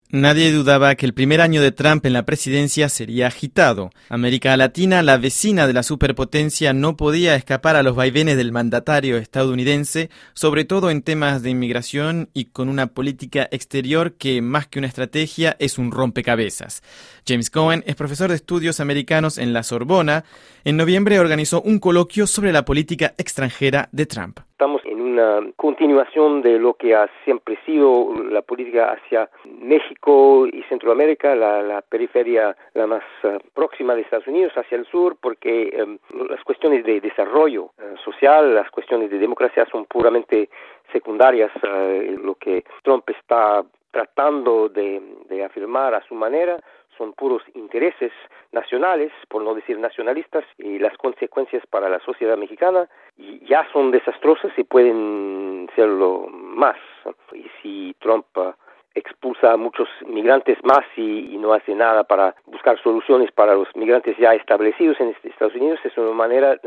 Nadie dudaba que el primer año de Trump en la presidencia sería agitado. América Latina, la vecina de la superpotencia, no podía escapar a los vaivenes del mandatario estadounidense, sobre todo en temas de inmigración y con una política exterior que, más que una estrategia, es un rompecabezas. James Cohen es profesor de estudios americanos en la Sorbona. En noviembre organizó un coloquio sobre la política extranjera de Trump. Estamos en una continuación de lo que ha siempre sido la política hacia México y Centroamérica, la periferia la más próxima de Estados Unidos, hacia el sur, porque las cuestiones de desarrollo social, las cuestiones de democracia son puramente secundarias. Lo que Trump está tratando de afirmar a su manera son puros intereses nacionales, por no decir nacionalistas, y las consecuencias para la sociedad mexicana ya son desastrosas y pueden serlo más. Y si Trump expulsa a muchos migrantes más y no hace nada para buscar soluciones para los migrantes ya establecidos en Estados Unidos, es una manera,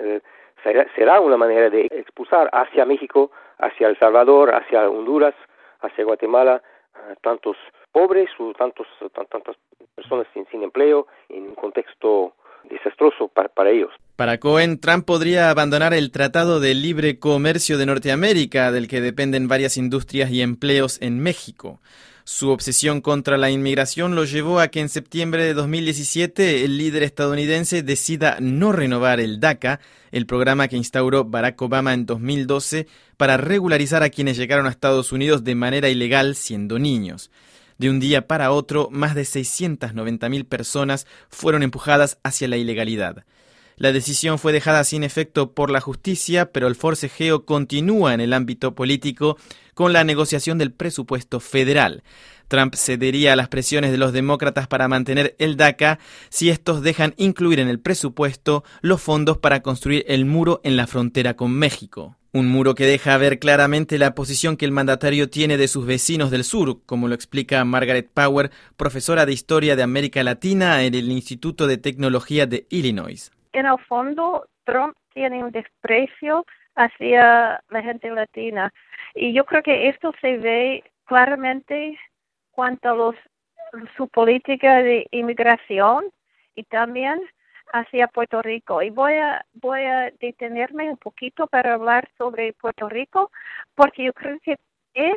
será una manera de expulsar hacia México, hacia El Salvador, hacia Honduras, hacia Guatemala, tantos pobres o tantas personas sin empleo en un contexto desastroso para ellos. Para Cohen, Trump podría abandonar el Tratado de Libre Comercio de Norteamérica, del que dependen varias industrias y empleos en México. Su obsesión contra la inmigración lo llevó a que en septiembre de 2017 el líder estadounidense decida no renovar el DACA, el programa que instauró Barack Obama en 2012 para regularizar a quienes llegaron a Estados Unidos de manera ilegal siendo niños. De un día para otro, más de 690.000 personas fueron empujadas hacia la ilegalidad. La decisión fue dejada sin efecto por la justicia, pero el forcejeo continúa en el ámbito político con la negociación del presupuesto federal. Trump cedería a las presiones de los demócratas para mantener el DACA si estos dejan incluir en el presupuesto los fondos para construir el muro en la frontera con México. Un muro que deja ver claramente la posición que el mandatario tiene de sus vecinos del sur, como lo explica Margaret Power, profesora de Historia de América Latina en el Instituto de Tecnología de Illinois. En el fondo, Trump tiene un desprecio hacia la gente latina. Y yo creo que esto se ve claramente cuanto a su política de inmigración y también hacia Puerto Rico. Y voy a detenerme un poquito para hablar sobre Puerto Rico, porque yo creo que es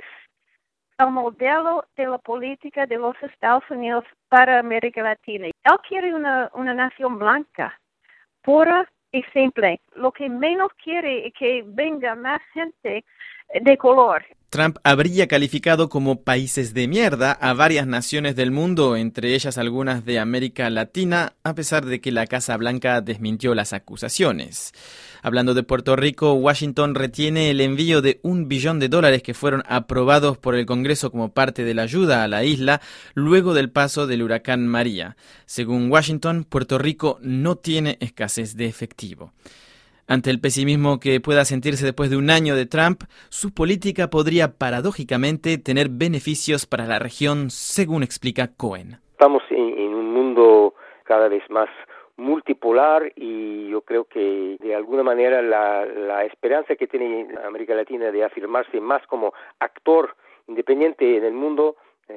el modelo de la política de los Estados Unidos para América Latina. Él quiere una nación blanca, pura y simple. Lo que menos quiere es que venga más gente de color. Trump habría calificado como países de mierda a varias naciones del mundo, entre ellas algunas de América Latina, a pesar de que la Casa Blanca desmintió las acusaciones. Hablando de Puerto Rico, Washington retiene el envío de $1 billón que fueron aprobados por el Congreso como parte de la ayuda a la isla luego del paso del huracán María. Según Washington, Puerto Rico no tiene escasez de efectivo. Ante el pesimismo que pueda sentirse después de un año de Trump, su política podría paradójicamente tener beneficios para la región, según explica Cohen. Estamos en un mundo cada vez más multipolar y yo creo que de alguna manera la esperanza que tiene América Latina de afirmarse más como actor independiente en el mundo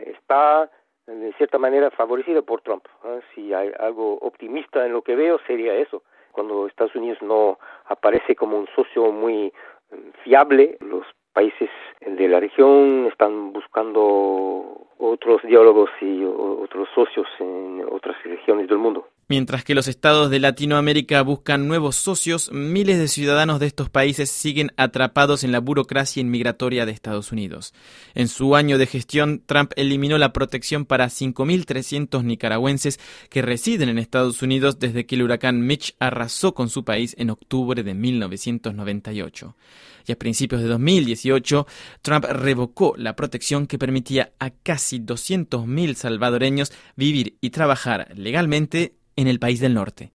está de cierta manera favorecida por Trump. Si hay algo optimista en lo que veo sería eso. Cuando Estados Unidos no aparece como un socio muy fiable, los países de la región están buscando otros diálogos y otros socios en otras regiones del mundo. Mientras que los estados de Latinoamérica buscan nuevos socios, miles de ciudadanos de estos países siguen atrapados en la burocracia inmigratoria de Estados Unidos. En su año de gestión, Trump eliminó la protección para 5.300 nicaragüenses que residen en Estados Unidos desde que el huracán Mitch arrasó con su país en octubre de 1998. Y a principios de 2018, Trump revocó la protección que permitía a casi 200.000 salvadoreños vivir y trabajar legalmente en el país del norte.